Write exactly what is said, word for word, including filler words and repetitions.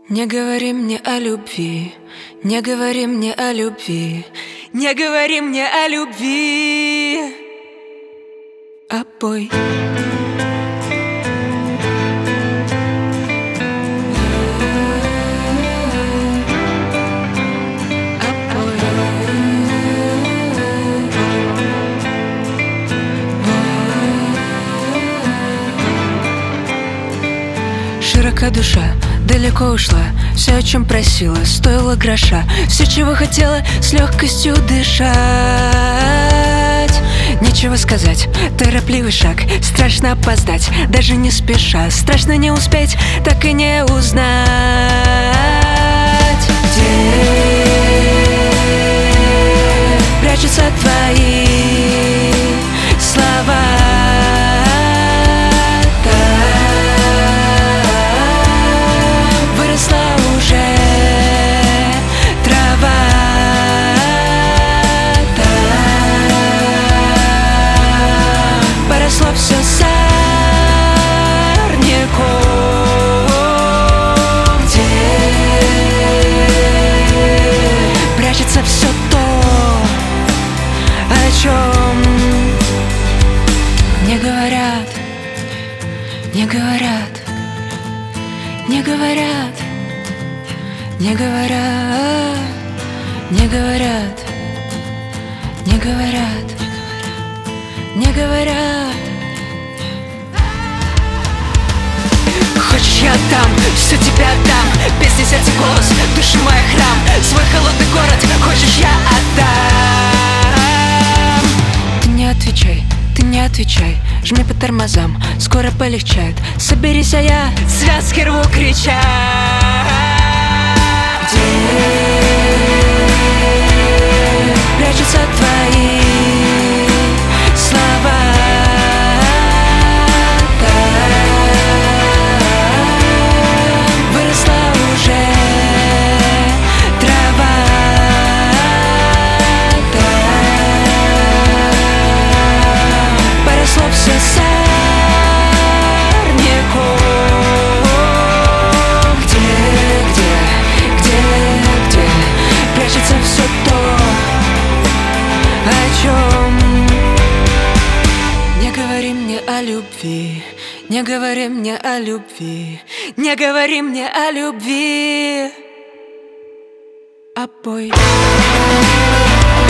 Не говори мне о любви, не говори мне о любви, не говори мне о любви. А пой. Широка душа, далеко ушла. Все, о чем просила, стоило гроша. Все, чего хотела, с легкостью дышать. Нечего сказать, торопливый шаг. Страшно опоздать, даже не спеша. Страшно не успеть, так и не узнать. Где прячутся твои слова? Все сорняком, где прячется все то, о чем не говорят, не говорят, не говорят, не говорят, не говорят, не говорят, не говорят. Хочешь, я отдам, все тебе отдам. Песни, сердце, голос, души моя храм. Свой холодный город, хочешь, я отдам. Ты не отвечай, ты не отвечай. Жми по тормозам, скоро полегчает. Соберись, а я связки рву, крича. Где прячутся твои слова? Все сорняком, где, где, где, где прячется все то, о чем не говори мне о любви, не говори мне о любви, не говори мне о любви, а пой.